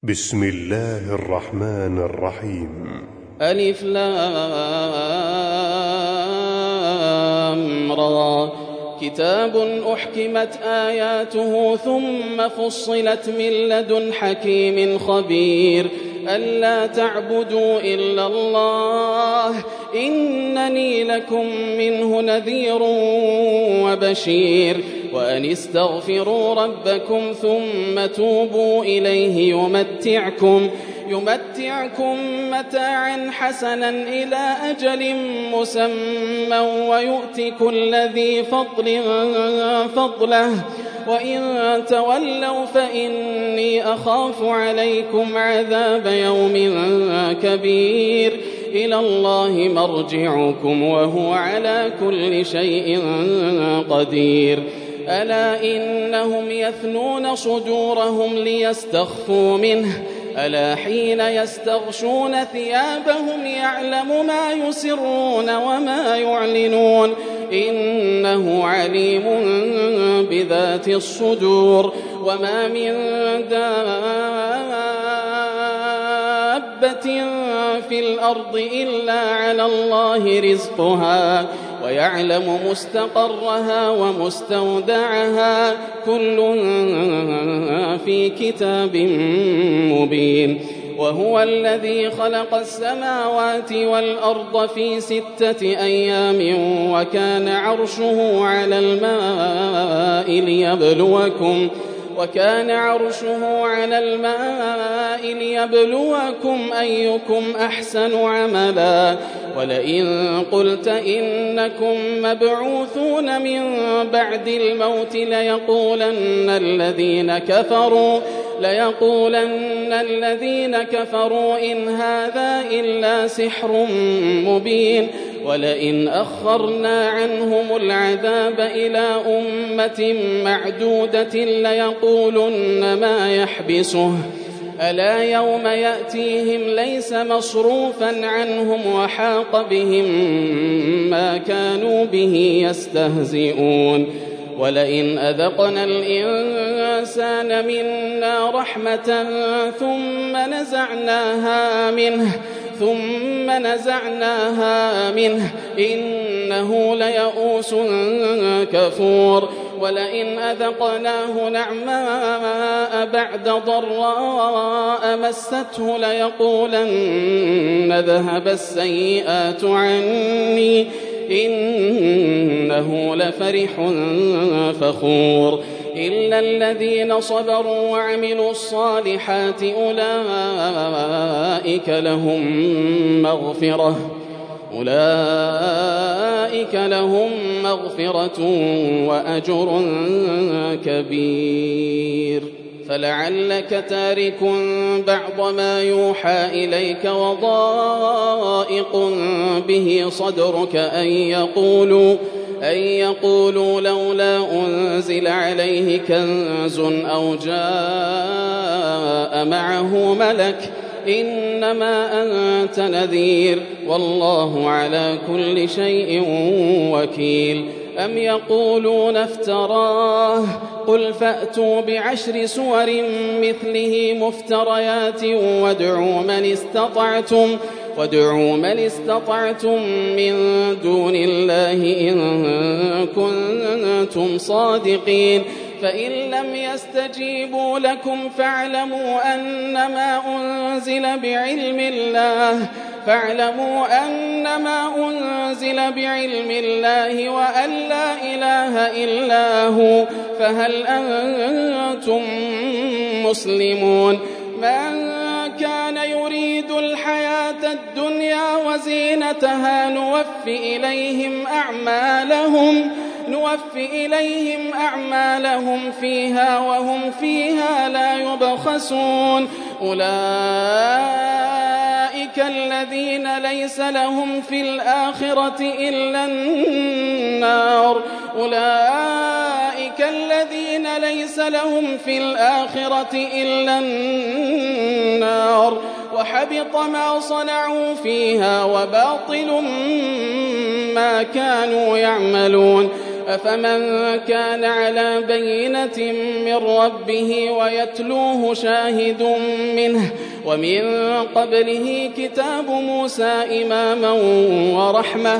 بسم الله الرحمن الرحيم. ألف لام را كتاب أحكمت آياته ثم فصلت من لدن حكيم خبير ألا تعبدوا إلا الله إنني لكم منه نذير وبشير وأن استغفروا ربكم ثم توبوا إليه يمتعكم متاعا حسنا إلى أجل مسمى ويؤتي كل ذي فضل فضله وإن تولوا فإني أخاف عليكم عذاب يوم كبير إلى الله مرجعكم وهو على كل شيء قدير ألا إنهم يثنون صدورهم ليستخفوا منه ألا حين يستغشون ثيابهم يعلم ما يسرون وما يعلنون إنه عليم بذات الصدور وما من دابة في الأرض إلا على الله رزقها ويعلم مستقرها ومستودعها كل في كتاب مبين وهو الذي خلق السماوات والأرض في 6 أيام وكان عرشه على الماء ليبلوكم أيكم أحسن عملا ولئن قلت إنكم مبعوثون من بعد الموت ليقولن الذين كفروا إن هذا إلا سحر مبين ولئن أخرنا عنهم العذاب إلى أمة معدودة ليقولن ما يحبسه ألا يوم يأتيهم ليس مصروفا عنهم وحاق بهم ما كانوا به يستهزئون ولئن أذقنا الإنسان منا رحمة ثم نزعناها منه إنه ليئوس كفور ولئن أذقناه نعماء بعد ضراء مسته ليقولن ذهب السيئات عني إنه لفرح فخور إلا الذين صبروا وعملوا الصالحات أولئك لهم مغفرة وأجر كبير فلعلك تارك بعض ما يوحى إليك وضائق به صدرك أن يقولوا لولا أنزل عليه كنز أو جاء معه ملك إنما أنت نذير والله على كل شيء وكيل أم يقولون افتراه قل فأتوا ب10 سور مثله مفتريات وادعوا من استطعتم من دون الله إن كنتم صادقين فإن لم يستجيبوا لكم فاعلموا أنما أنزل بعلم الله وأن لا إله إلا هو فهل أنتم مسلمون من كان يريد الحياة الدنيا وزينتها نوفي إليهم أعمالهم فيها وهم فيها لا يبخسون أولئك الذين ليس لهم في الآخرة إلا النار وحبط ما صنعوا فيها وباطل ما كانوا يعملون أفمن كان على بينة من ربه ويتلوه شاهد منه ومن قبله كتاب موسى إماما ورحمة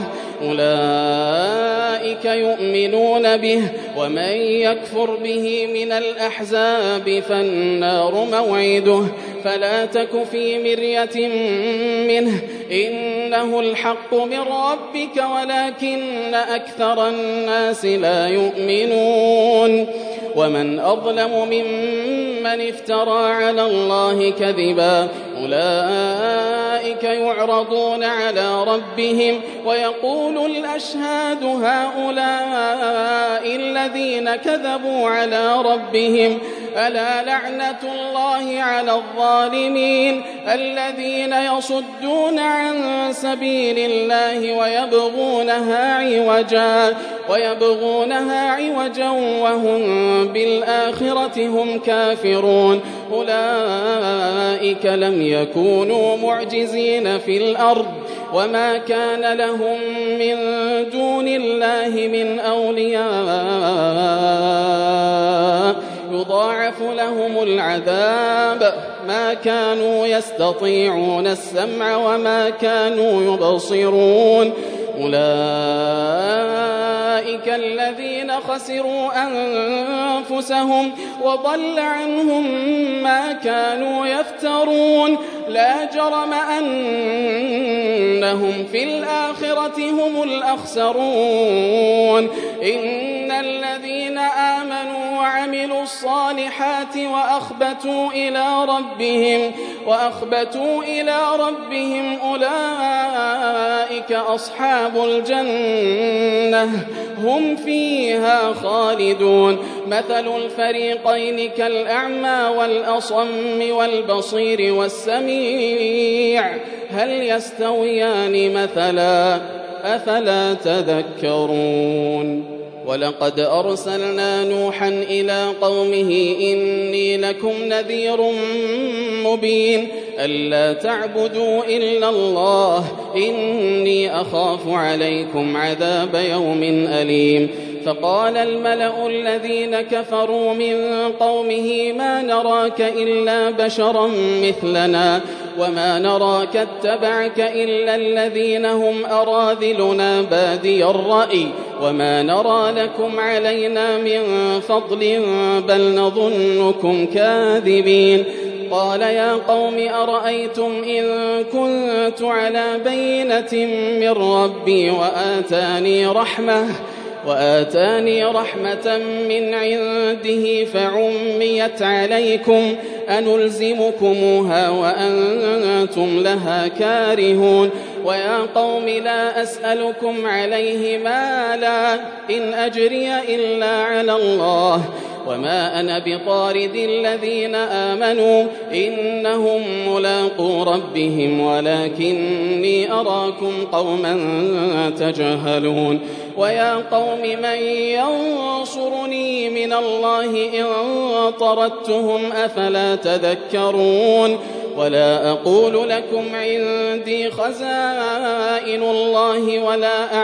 أولئك يؤمنون به ومن يكفر به من الأحزاب فالنار موعده فلا تك في مرية منه إنه الحق من ربك ولكن أكثر الناس لا يؤمنون ومن أظلم ممن افترى على الله كذبا أولئك يعرضون على ربهم ويقول الأشهاد هؤلاء الذين كذبوا على ربهم ألا لعنة الله على الظالمين الذين يصدون عن سبيل الله ويبغونها عوجا وهم بالآخرة هم كافرون أولئك لم يكونوا معجزين في الأرض وما كان لهم من دون الله من أولياء يضاعف لهم العذاب ما كانوا يستطيعون السمع وما كانوا يبصرون أولئك الذين خسروا أنفسهم وضل عنهم ما كانوا يفترون لا جرم أنهم في الآخرة هم الأخسرون إن الذين آمنوا وعملوا الصالحات وأخبتوا إلى ربهم أولئك أصحاب الجنة هم فيها خالدون مثل الفريقين كالأعمى والأصم والبصير والسميع هل يستويان مثلا أفلا تذكرون ولقد أرسلنا نوحا إلى قومه إني لكم نذير مبين ألا تعبدوا إلا الله إني أخاف عليكم عذاب يوم أليم فقال الملأ الذين كفروا من قومه ما نراك إلا بشرا مثلنا وما نراك اتبعك إلا الذين هم أراذلنا بادي الرأي وما نرى لكم علينا من فضل بل نظنكم كاذبين قال يا قوم أرأيتم إن كنت على بينة من ربي وآتاني رحمة من عنده فعميت عليكم أنلزمكموها وأنتم لها كارهون ويا قوم لا أسألكم عليه مالا إن أجري إلا على الله وما أنا بطارد الذين آمنوا إنهم ملاقو ربهم ولكني أراكم قوما تجهلون ويا قوم من ينصرني من الله إن طردتهم أفلا تذكرون ولا أقول لكم عندي خزائن الله ولا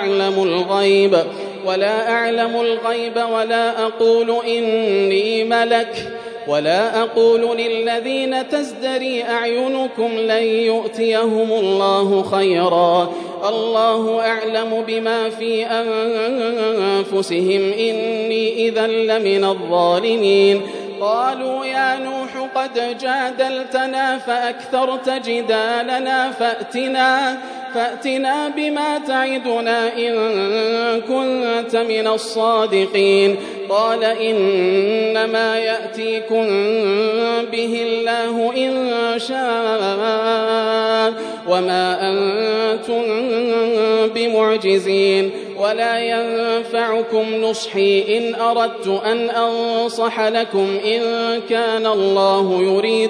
أعلم الغيب ولا أقول إني ملك ولا أقول للذين تزدري أعينكم لن يؤتيهم الله خيرا الله أعلم بما في أنفسهم إني إذا لمن الظالمين قالوا يا نوح قد جادلتنا فأكثرت جدالنا فأتنا بما تعدنا إن كنت من الصادقين قال إنما يأتيكم به الله إن شاء وما أنتم بمعجزين ولا ينفعكم نصحي إن أردت أن أنصح لكم إن كان الله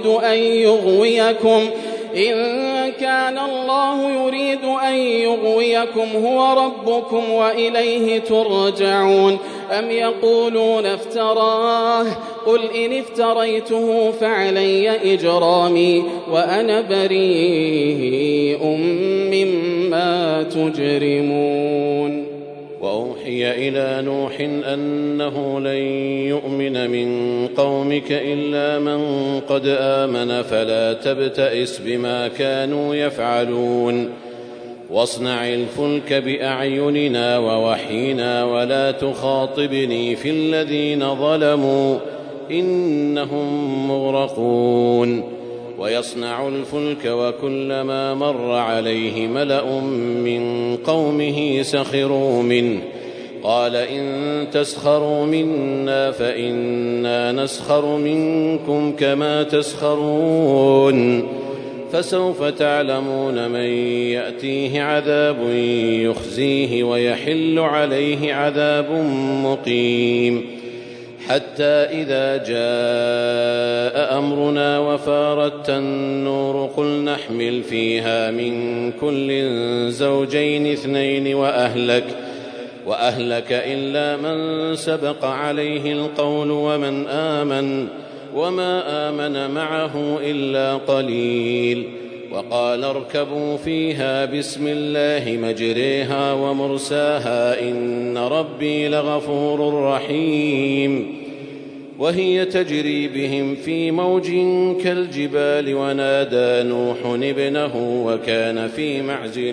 يريد أن يغويكم هو ربكم وإليه ترجعون أم يقولون افتراه قل إن افتريته فعلي إجرامي وأنا بريء مما تجرمون وأوحي إلى نوح أنه لن يؤمن من قومك إلا من قد آمن فلا تبتئس بما كانوا يفعلون واصنع الفلك بأعيننا ووحينا ولا تخاطبني في الذين ظلموا إنهم مغرقون ويصنع الفلك وكلما مر عليه ملأ من قومه سخروا منه قال إن تسخروا منا فإنا نسخر منكم كما تسخرون فسوف تعلمون من يأتيه عذاب يخزيه ويحل عليه عذاب مقيم حتى إذا جاء أمرنا وفارت النور قل نحمل فيها من كل زوجين اثنين وأهلك إلا من سبق عليه القول ومن آمن وما آمن معه إلا قليل وقال اركبوا فيها بسم الله مجريها ومرساها إن ربي لغفور رحيم وهي تجري بهم في موج كالجبال ونادى نوح ابنه وكان في معزل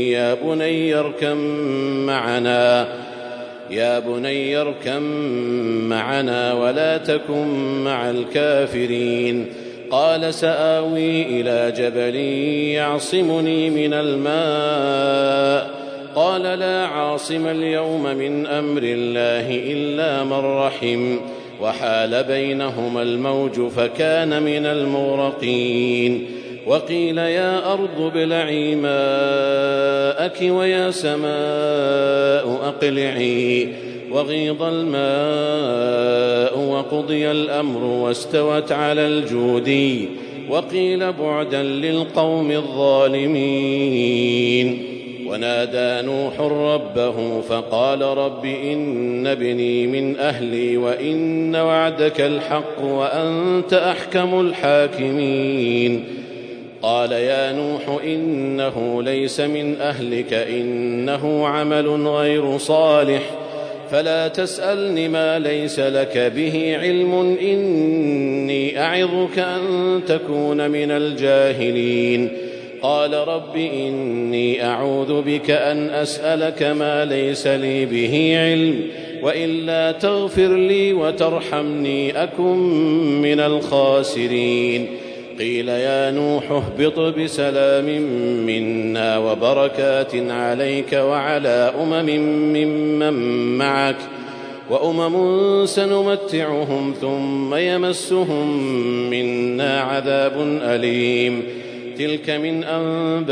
يا بني اركم معنا ولا تكن مع الكافرين قال سآوي إلى جبل يعصمني من الماء قال لا عاصم اليوم من أمر الله إلا من رحم وحال بينهما الموج فكان من المغرقين وقيل يا أرض ابلعي ماءك ويا سماء أقلعي وغيض الماء وقضي الأمر واستوت على الجودي وقيل بعدا للقوم الظالمين ونادى نوح ربه فقال رب إن ابني من أهلي وإن وعدك الحق وأنت أحكم الحاكمين قال يا نوح إنه ليس من أهلك إنه عمل غير صالح فلا تسألني ما ليس لك به علم إني أعظك أن تكون من الجاهلين قال رب إني أعوذ بك أن أسألك ما ليس لي به علم وإلا تغفر لي وترحمني أكن من الخاسرين قيل يا نوح اهبط بسلام منا وبركات عليك وعلى ممن معك وأمم سنمتعهم ثم يمسهم منا عذاب أليم تلك من أنباء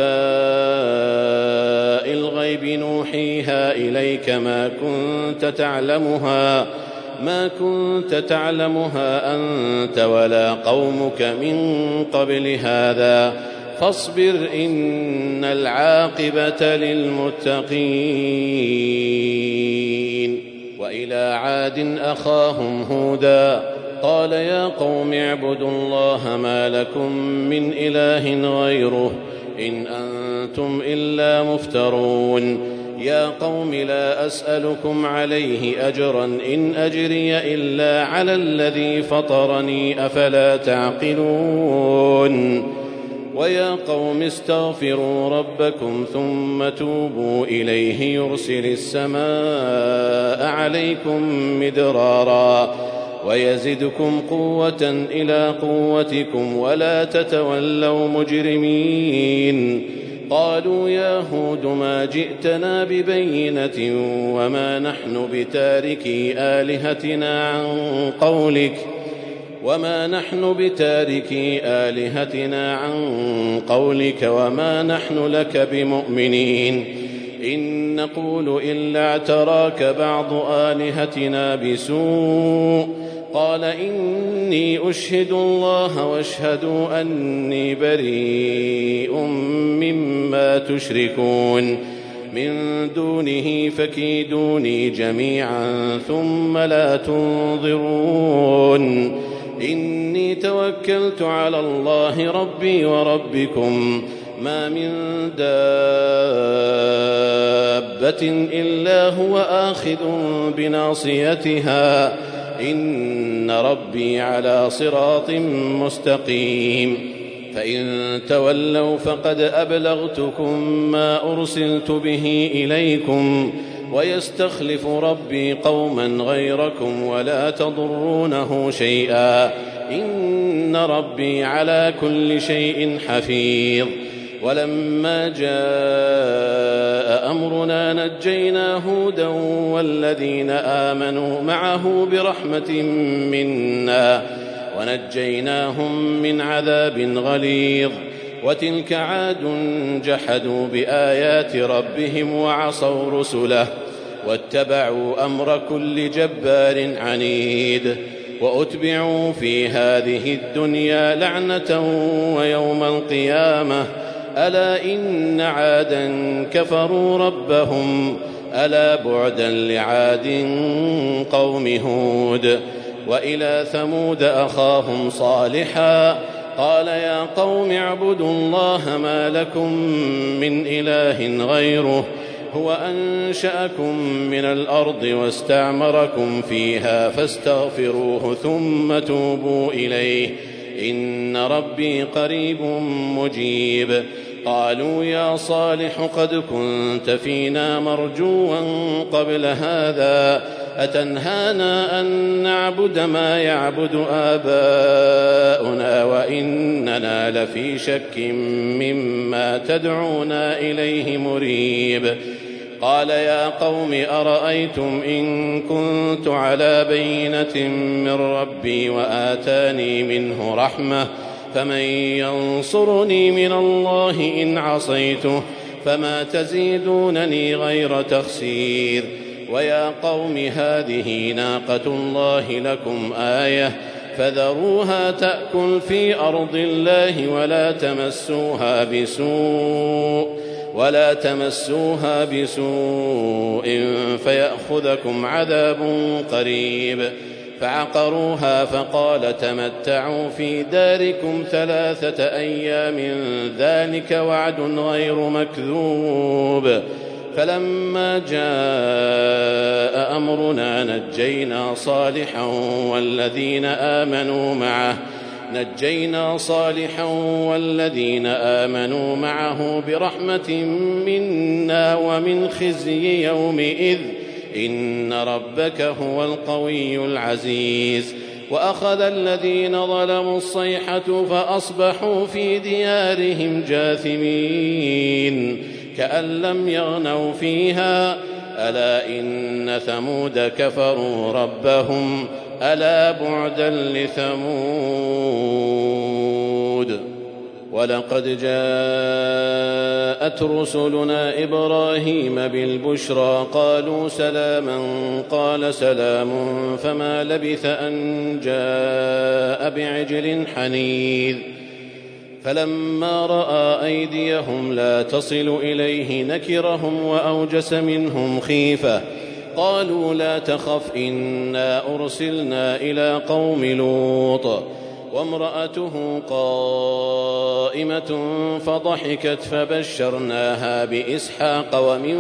الغيب نوحيها إليك ما كنت تعلمها أنت ولا قومك من قبل هذا فاصبر إن العاقبة للمتقين وإلى عاد أخاهم هودا قال يا قوم اعبدوا الله ما لكم من إله غيره إن أنتم إلا مفترون يا قوم لا أسألكم عليه أجرا إن أجري إلا على الذي فطرني أفلا تعقلون ويا قوم استغفروا ربكم ثم توبوا إليه يرسل السماء عليكم مدرارا ويزدكم قوة إلى قوتكم ولا تتولوا مجرمين قالوا يا هود ما جئتنا ببينة وما نحن بتاركي آلهتنا عن قولك وما نحن لك بمؤمنين إن نقول إلا اعتراك بعض آلهتنا بسوء قال إني أشهد الله واشهدوا أني بريء مما تشركون من دونه فكيدوني جميعا ثم لا تنظرون إني توكلت على الله ربي وربكم ما من دابة إلا هو آخذ بناصيتها إن ربي على صراط مستقيم فإن تولوا فقد أبلغتكم ما أرسلت به إليكم ويستخلف ربي قوما غيركم ولا تضرونه شيئا إن ربي على كل شيء حفيظ. ولما جاء أمرنا نجينا هودا والذين آمنوا معه برحمة منا ونجيناهم من عذاب غليظ. وتلك عاد جحدوا بآيات ربهم وعصوا رسله واتبعوا أمر كل جبار عنيد وأتبعوا في هذه الدنيا لعنة ويوم القيامة ألا إن عادا كفروا ربهم ألا بعدا لعاد قوم هود. وإلى ثمود أخاهم صالحا قال يا قوم اعبدوا الله ما لكم من إله غيره هو أنشأكم من الأرض واستعمركم فيها فاستغفروه ثم توبوا إليه إن ربي قريب مجيب. قالوا يا صالح قد كنت فينا مرجوا قبل هذا أتنهانا أن نعبد ما يعبد آباؤنا وإننا لفي شك مما تدعونا إليه مريب. قال يا قوم أرأيتم إن كنت على بينة من ربي وآتاني منه رحمة فمن ينصرني من الله إن عصيته فما تزيدونني غير تخسير. ويا قوم هذه ناقة الله لكم آية فذروها تأكل في أرض الله ولا تمسوها بسوء فيأخذكم عذاب قريب. فعقروها فقال تمتعوا في داركم 3 أيام ذلك وعد غير مكذوب. فلما جاء أمرنا نجينا صالحا والذين آمنوا معه برحمة منا ومن خزي يومئذ إن ربك هو القوي العزيز. وأخذ الذين ظلموا الصيحة فأصبحوا في ديارهم جاثمين كأن لم يغنوا فيها ألا إن ثمود كفروا ربهم ألا بعدا لثمود. ولقد جاءت رسلنا إبراهيم بالبشرى قالوا سلاما قال سلام فما لبث أن جاء بعجل حنيذ. فلما رأى أيديهم لا تصل إليه نكرهم وأوجس منهم خيفة قالوا لا تخف إنا أرسلنا إلى قوم لوط وامرأته قائمة فضحكت فبشرناها بإسحاق ومن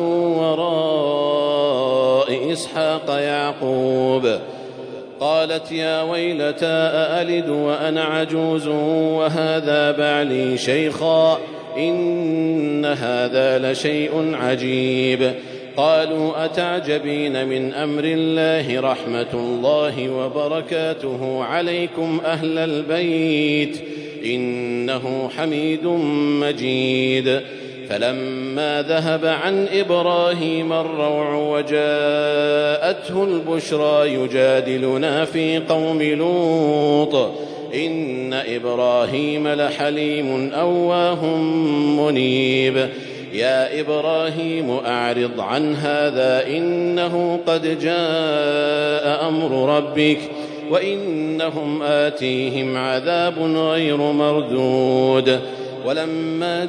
وراء إسحاق يعقوب قالت يا ويلتى أألد وأنا عجوز وهذا بعلي شيخا إن هذا لشيء عجيب. قالوا أتعجبين من أمر الله رحمة الله وبركاته عليكم أهل البيت إنه حميد مجيد. فلما ذهب عن إبراهيم الروع وجاءته البشرى يجادلنا في قوم لوط إن إبراهيم لحليم أواه منيب. يا إبراهيم أعرض عن هذا إنه قد جاء أمر ربك وإنهم آتيهم عذاب غير مردود. ولما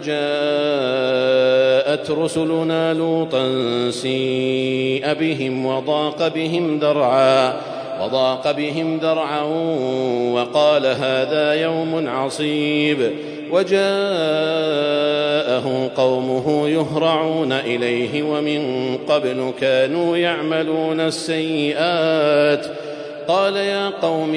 جاءت رسلنا لوطا سيء بهم وضاق بهم ذرعا وقال هذا يوم عصيب وجاءه قومه يهرعون إليه ومن قبل كانوا يعملون السيئات قال يا قوم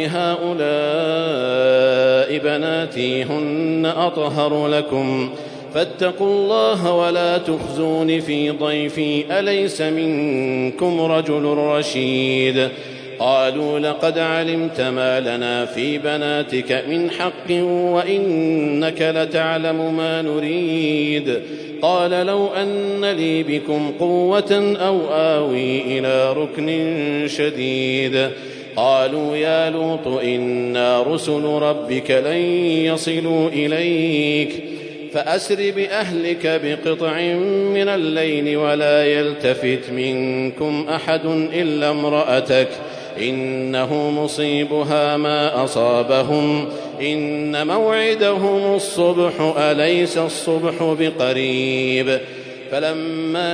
هؤلاء بناتي هن أطهر لكم فاتقوا الله ولا تخزون في ضيفي أليس منكم رجل رشيد قالوا لقد علمت ما لنا في بناتك من حق وإنك لتعلم ما نريد قال لو أن لي بكم قوة أو آوي إلى ركن شديد قالوا يا لوط إنا رسل ربك لن يصلوا إليك فأسر بأهلك بقطع من الليل ولا يلتفت منكم أحد إلا امرأتك إنه مصيبها ما أصابهم إن موعدهم الصبح أليس الصبح بقريب فلما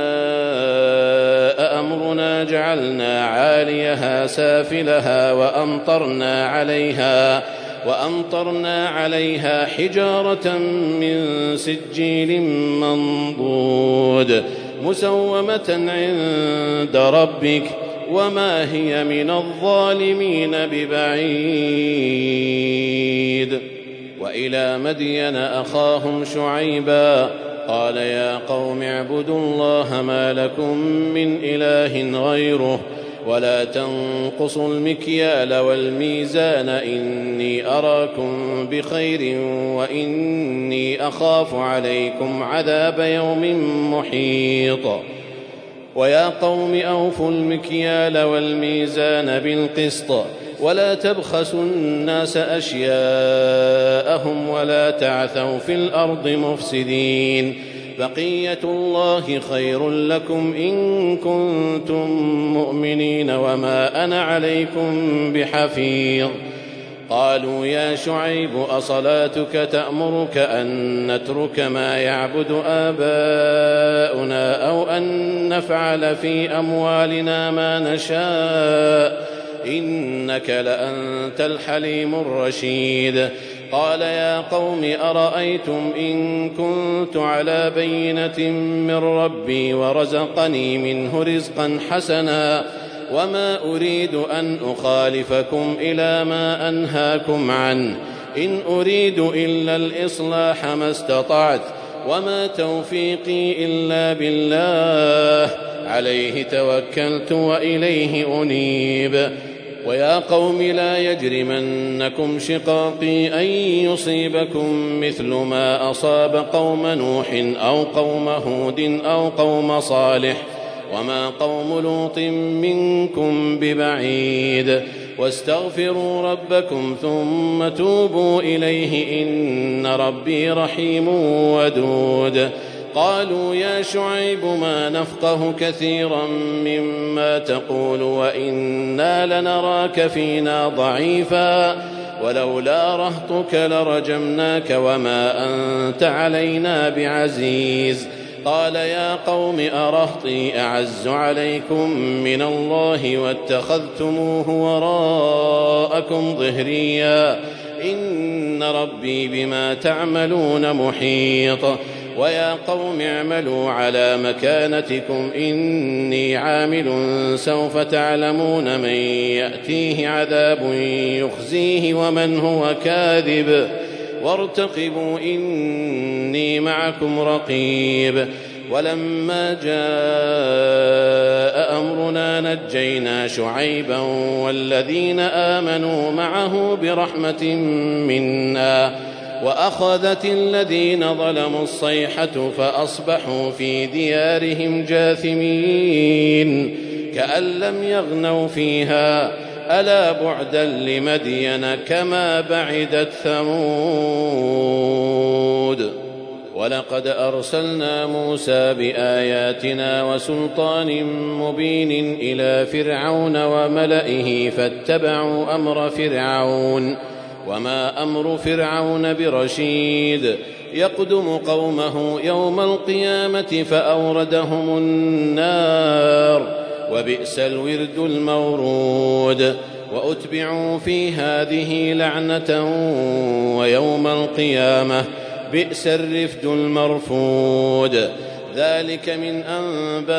جاء أمرنا جعلنا عاليها سافلها وأمطرنا عليها حجارة من سجيل منضود مسومة عند ربك وما هي من الظالمين ببعيد وإلى مدين أخاهم شعيبا قال يا قوم اعبدوا الله ما لكم من إله غيره ولا تنقصوا المكيال والميزان إني أراكم بخير وإني أخاف عليكم عذاب يوم محيط ويا قوم أوفوا المكيال والميزان بالقسط ولا تبخسوا الناس أشياءهم ولا تعثوا في الأرض مفسدين بقية الله خير لكم إن كنتم مؤمنين وما أنا عليكم بحفيظ قالوا يا شعيب أصلاتك تأمرك أن نترك ما يعبد آباؤنا أو أن نفعل في أموالنا ما نشاء إنك لأنت الحليم الرشيد قال يا قوم أرأيتم إن كنت على بينة من ربي ورزقني منه رزقا حسنا وما أريد أن أخالفكم إلى ما أنهاكم عنه إن أريد إلا الإصلاح ما استطعت وما توفيقي إلا بالله عليه توكلت وإليه أنيب ويا قوم لا يجرمنكم شقاقي أن يصيبكم مثل ما أصاب قوم نوح أو قوم هود أو قوم صالح وما قوم لوط منكم ببعيد واستغفروا ربكم ثم توبوا إليه إن ربي رحيم ودود قالوا يا شعيب ما نفقه كثيرا مما تقول وإنا لنراك فينا ضعيفا ولولا رهطك لرجمناك وما أنت علينا بعزيز قال يا قوم أرهطي أعز عليكم من الله واتخذتموه وراءكم ظهريا إن ربي بما تعملون محيط ويا قوم اعملوا على مكانتكم إني عامل سوف تعلمون من يأتيه عذاب يخزيه ومن هو كاذب وارتقبوا إني معكم رقيب ولما جاء أمرنا نجينا شعيبا والذين آمنوا معه برحمة منا وأخذت الذين ظلموا الصيحة فأصبحوا في ديارهم جاثمين كأن لم يغنوا فيها ألا بعدا لمدين كما بعدت ثمود ولقد أرسلنا موسى بآياتنا وسلطان مبين إلى فرعون وملئه فاتبعوا أمر فرعون وما أمر فرعون برشيد يقدم قومه يوم القيامة فأوردهم النار وبئس الورد المورود وأتبعوا في هذه لعنة ويوم القيامة بئس الرفد المرفود. ذلك من أنباء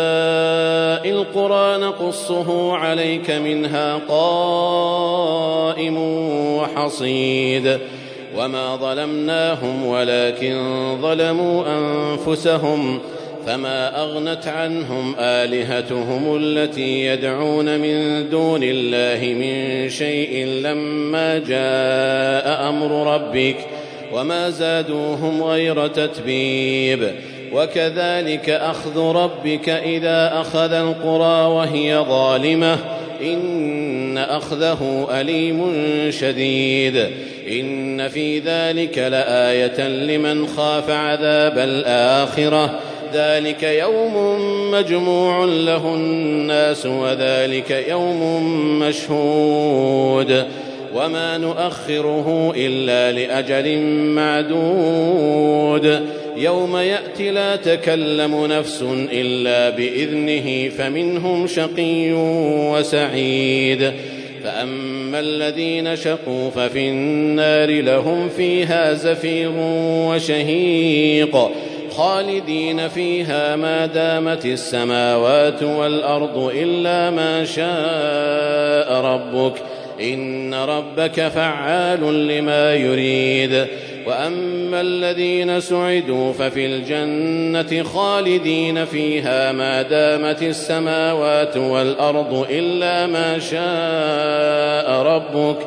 القرى نقصه عليك منها قائم وحصيد. وما ظلمناهم ولكن ظلموا أنفسهم فما أغنت عنهم آلهتهم التي يدعون من دون الله من شيء لما جاء أمر ربك وما زادوهم غير تتبيب. وكذلك أخذ ربك إذا أخذ القرى وهي ظالمة إن أخذه أليم شديد. إن في ذلك لآية لمن خاف عذاب الآخرة ذلك يوم مجموع له الناس وذلك يوم مشهود وما نؤخره إلا لأجل معدود. يوم يأتي لا تكلم نفس إلا بإذنه فمنهم شقي وسعيد. فأما الذين شقوا ففي النار لهم فيها زفير وشهيق خالدين فيها ما دامت السماوات والأرض إلا ما شاء ربك إن ربك فعال لما يريد. وأما الذين سعدوا ففي الجنة خالدين فيها ما دامت السماوات والأرض إلا ما شاء ربك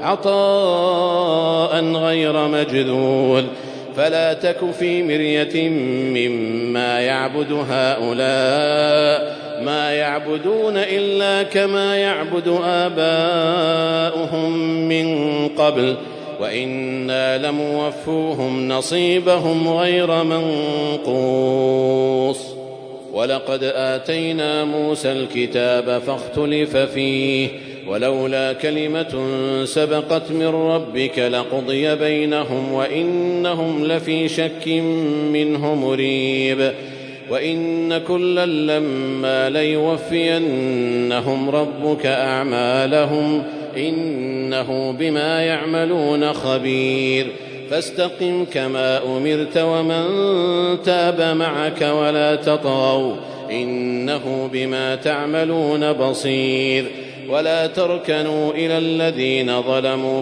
عطاء غير مجذول. فلا تك في مرية مما يعبد هؤلاء ما يعبدون إلا كما يعبد آباؤهم من قبل وإنا لموفوهم نصيبهم غير منقوص. ولقد آتينا موسى الكتاب فاختلف فيه ولولا كلمة سبقت من ربك لقضي بينهم وإنهم لفي شك منه مريب. وإن كلا لما ليوفينهم ربك أعمالهم إنه بما يعملون خبير. فاستقم كما أمرت ومن تاب معك ولا تطغوا إنه بما تعملون بصير. ولا تركنوا إلى الذين ظلموا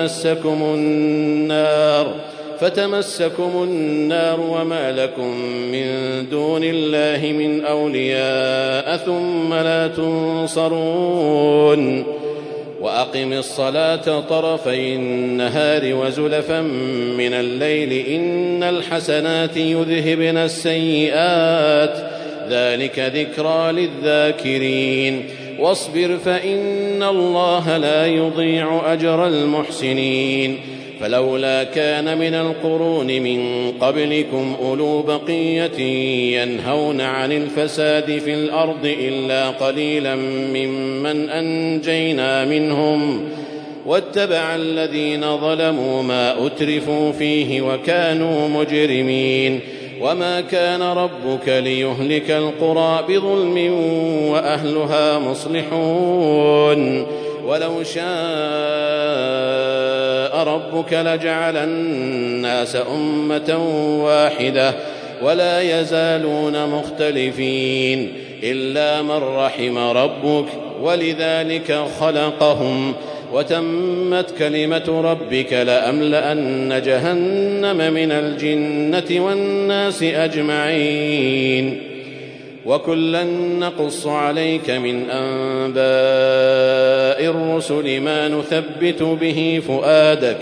فتمسكم النار وما لكم من دون الله من أولياء ثم لا تنصرون. وأقم الصلاة طرفي النهار وزلفا من الليل إن الحسنات يذهبن السيئات ذلك ذكرى للذاكرين. واصبر فإن الله لا يضيع أجر المحسنين. فلولا كان من القرون من قبلكم أولو بقية ينهون عن الفساد في الأرض إلا قليلا ممن أنجينا منهم واتبع الذين ظلموا ما أترفوا فيه وكانوا مجرمين. وما كان ربك ليهلك القرى بظلم وأهلها مصلحون. ولو شاء ربك لجعل الناس أمة واحدة ولا يزالون مختلفين إلا من رحم ربك ولذلك خلقهم. وتمت كلمة ربك لأملأن جهنم من الجنة والناس أجمعين. وكلا نقص عليك من أنباء الرسل ما نثبت به فؤادك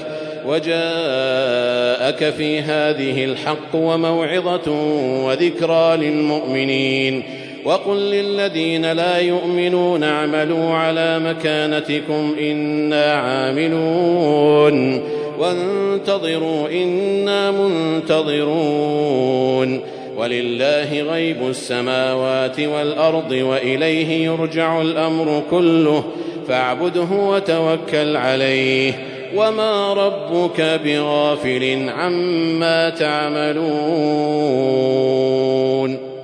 وجاءك في هذه الحق وموعظة وذكرى للمؤمنين. وقل للذين لا يؤمنون اعملوا على مكانتكم إنا عاملون وانتظروا إنا منتظرون. ولله غيب السماوات والأرض وإليه يرجع الأمر كله فاعبده وتوكل عليه وما ربك بغافل عما تعملون.